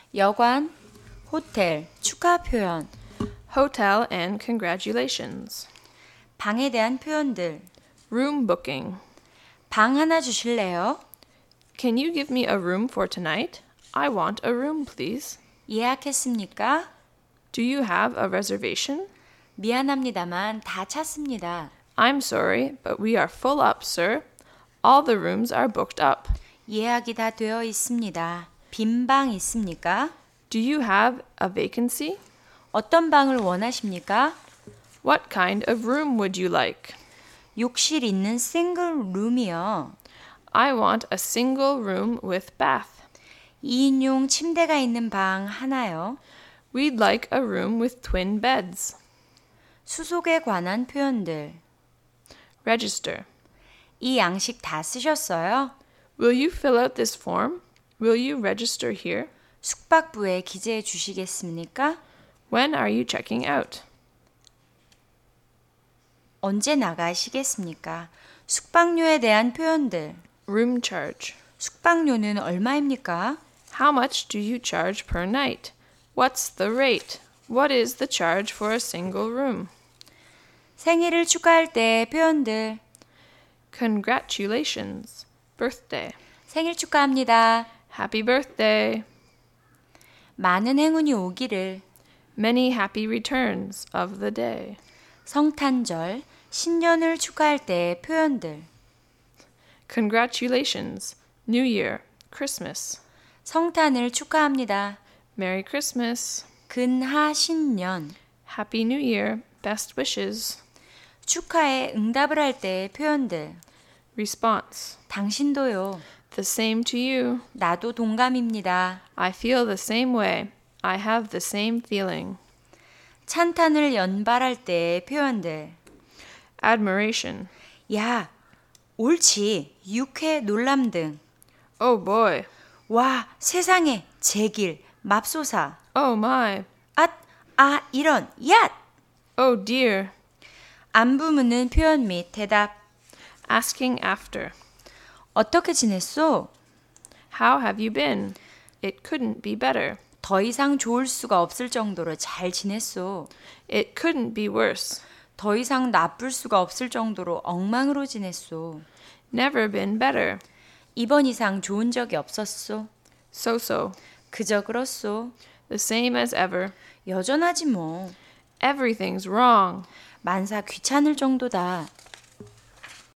여관, 호텔, 축하 표현, Hotel and congratulations. 방에 대한 표현들, Room booking. 방 하나 주실래요? Can you give me a room for tonight? I want a room, please. 예약했습니까? Do you have a reservation? 미안합니다만 다 찼습니다. I'm sorry, but we are full up, sir. All the rooms are booked up. 예약이 다 되어 있습니다. 빈 방 있습니까? Do you have a vacancy? 어떤 방을 원하십니까? What kind of room would you like? 욕실 있는 싱글 룸이요. I want a single room with bath. 2인용 침대가 있는 방 하나요. We'd like a room with twin beds. 수속에 관한 표현들. Register. 이 양식 다 쓰셨어요? Will you fill out this form? Will you register here? 숙박부에 기재해 주시겠습니까? When are you checking out? 언제 나가시겠습니까? 숙박료에 대한 표현들. Room charge. 숙박료는 얼마입니까? How much do you charge per night? What's the rate? What is the charge for a single room? 생일을 축하할 때 표현들. Congratulations. Birthday. 생일 축하합니다. Happy birthday. 많은 행운이 오기를. Many happy returns of the day. 성탄절, 신년을 축하할 때 표현들. Congratulations. New Year. Christmas. 성탄을 축하합니다. Merry Christmas. 근하신년. Happy New Year. Best wishes. 축하에 응답을 할 때 표현들. Response. 당신도요. The same to you. 나도 동감입니다. I feel the same way. I have the same feeling. 찬탄을 연발할 때 표현들. Admiration. 야, 옳지. 유쾌 놀람 등. Oh boy. 와, 세상에. 제길. 맙소사. Oh my. 이런. 얏! Oh dear. 안부 묻는 표현 및 대답. Asking after. 어떻게 지냈소? How have you been? It couldn't be better. 더 이상 좋을 수가 없을 정도로 잘 지냈소. It couldn't be worse. 더 이상 나쁠 수가 없을 정도로 엉망으로 지냈소. Never been better. 이번 이상 좋은 적이 없었소. So-so. 그저 그렇소. The same as ever. 여전하지 뭐. Everything's wrong. 만사 귀찮을 정도다.